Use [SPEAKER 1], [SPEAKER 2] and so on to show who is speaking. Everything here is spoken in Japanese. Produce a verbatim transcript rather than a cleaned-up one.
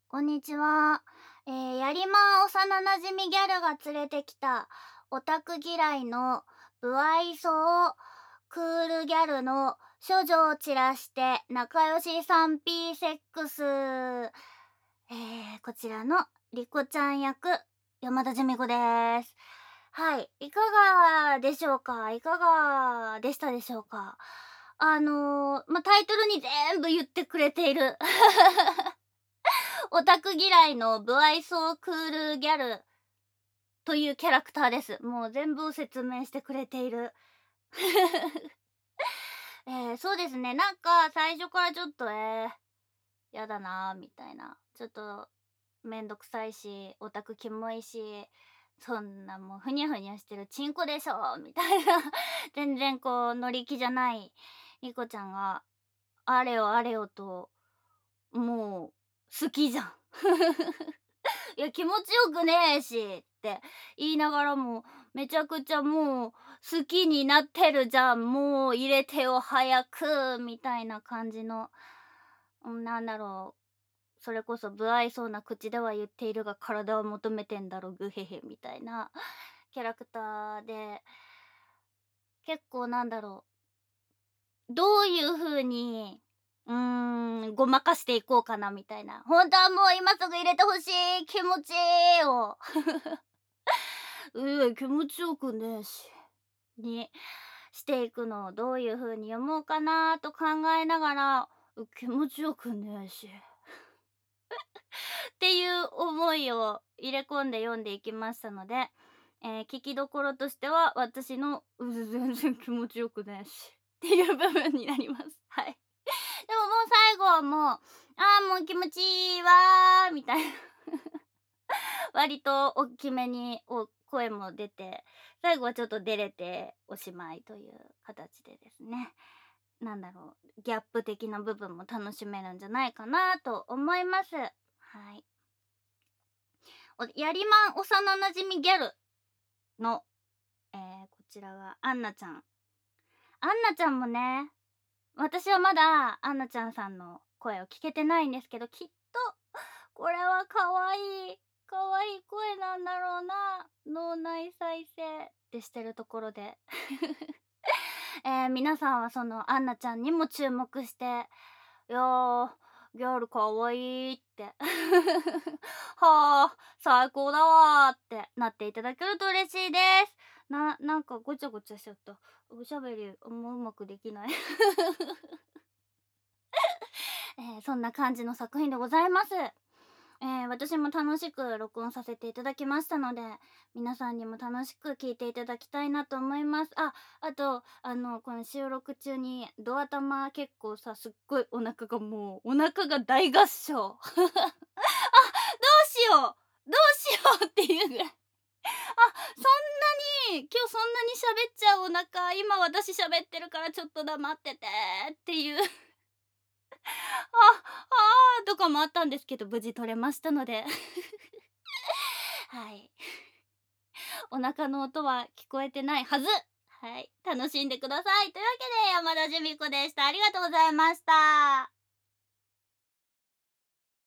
[SPEAKER 1] こんにちは。えー、やりまん幼なじみギャルが連れてきたオタク嫌いの不愛想クールギャルの処女を散らして仲良し スリーピー セックス。えー、こちらのリコちゃん役、山田純子です。はい、いかがでしょうかいかがでしたでしょうか。あのー、ま、タイトルに全部言ってくれているオタク嫌いの不愛想クールギャルというキャラクターです。もう全部を説明してくれている。えー、そうですね。なんか最初からちょっと、えー、やだなーみたいな。ちょっとめんどくさいし、オタクキモいし、そんなもうふにゃふにゃしてるチンコでしょみたいな。全然こう乗り気じゃないリコちゃんが、あれよあれよと、もう好きじゃん。いや気持ちよくねえしって言いながらもめちゃくちゃもう好きになってるじゃん、もう入れてよ早くみたいな感じの、うん、なんだろう、それこそ不愛想な口では言っているが体は求めてんだろグヘヘみたいなキャラクターで、結構なんだろう、どういう風にうーんごまかしていこうかなみたいな、本当はもう今すぐ入れてほしい気持ちをうえ、気持ちよくねえし。にしていくのをどういう風に読もうかなと考えながら、う気持ちよくねえし。っていう思いを入れ込んで読んでいきましたので、えー、聞きどころとしては私の「う全然気持ちよくねえし」っていう部分になります。はい。でももう最後はもう「ああ、もう気持ちいいわ」みたいな割と大きめにお声も出て、最後はちょっと照れておしまいという形でですね、なんだろう、ギャップ的な部分も楽しめるんじゃないかなと思います。はい。おやりまん幼なじみギャルの、えー、こちらはアンナちゃん。アンナちゃんもね、私はまだアンナちゃんさんの声を聞けてないんですけど、きっとこれは可愛い可愛い声なんだろうな。脳内再生ってしてるところでえー、皆さんはそのアンナちゃんにも注目して、いやー、ギャルかわいいってはあ、最高だわーってなっていただけると嬉しいです。な、なんかごちゃごちゃしちゃった。おしゃべりあんまうまくできないえー、そんな感じの作品でございます。えー、私も楽しく録音させていただきましたので、皆さんにも楽しく聞いていただきたいなと思います。あ、あと、あの、この収録中にドア玉結構さ、すっごいお腹がもう、お腹が大合唱。あ、どうしようどうしようっていうぐらい。あ、そんなに、今日そんなに喋っちゃうお腹、今私喋ってるからちょっと黙っててっていうあ、あーとかもあったんですけど、無事取れましたのではい。お腹の音は聞こえてないはず。はい。楽しんでください。というわけで、山田純子でした。ありがとうございました。